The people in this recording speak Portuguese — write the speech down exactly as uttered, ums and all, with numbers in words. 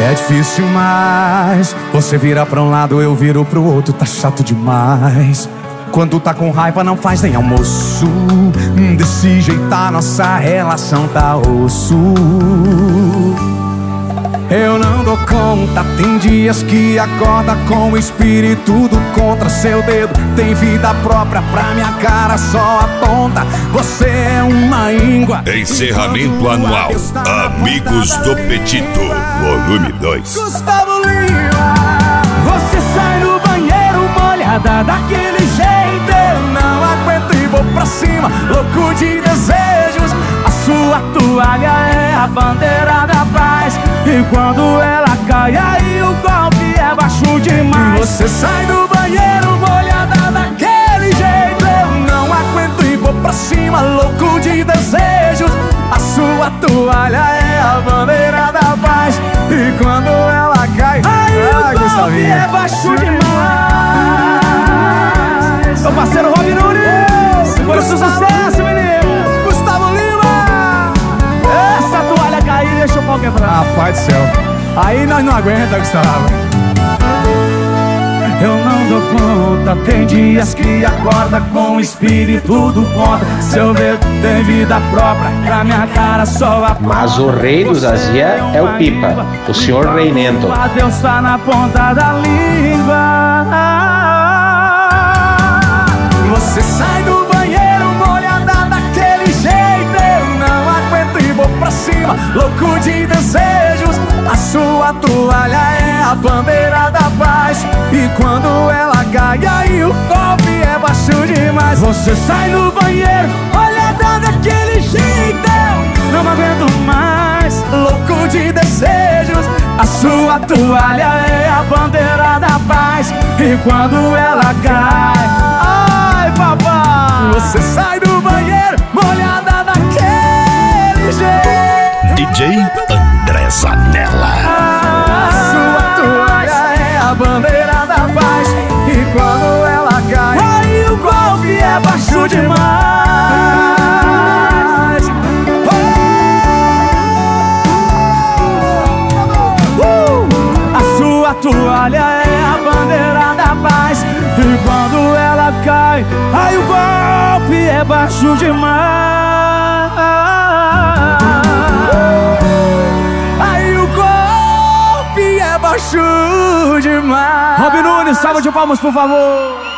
É difícil, mas você vira pra um lado, eu viro pro outro, tá chato demais. Quando tá com raiva não faz nem almoço. Desse jeito a nossa relação tá osso. Eu não dou conta, tem dias que acorda com o espírito do contra. Seu dedo tem vida própria, pra minha cara só aponta. Você é uma íngua. Encerramento anual Amigos do Petito, volume dois. Gustavo Lima. Você sai no banheiro molhada daquele jeito, eu não aguento e vou pra cima, louco de desejos. A sua toalha é a bandeira da paz, e quando ela cai aí o golpe é baixo demais. Você sai do banheiro molhada daquele jeito, eu não aguento e vou pra cima, louco de desejos. A sua toalha é a bandeira da paz, e quando ela cai aí ah, o golpe é baixo demais. Meu parceiro Rob Nunes, segura o sucesso, menino. Gustavo Lima. Essa toalha cair deixa o pau quebrar. Rapaz do céu, aí nós não aguenta, Gustavo. Eu não dou conta, tem dias que acorda com o espírito do contra. Seu dedo tem vida própria, pra minha cara só a. Mas o rei dos Azia é o Pipa, o senhor Reinento. Deus tá na ponta da língua. Você sai do banheiro molhada daquele jeito, eu não aguento e vou pra cima, louco de desejos. A sua toalha é a bandeira da paz, e quando ela cai aí o golpe é baixo demais. Você sai no banheiro molhada daquele jeito, eu não aguento mais, louco de desejos. A sua toalha é a bandeira da paz, e quando ela cai, ai papai, você sai do banheiro molhada daquele jeito. D J André Zanella. A sua toalha é a bandeira da paz, e quando ela cai aí o golpe é baixo demais. uh! A sua toalha é a bandeira da paz, e quando ela cai aí o golpe é baixo demais. Aí o golpe é baixo demais. Rob Nunes, salva de palmas, por favor.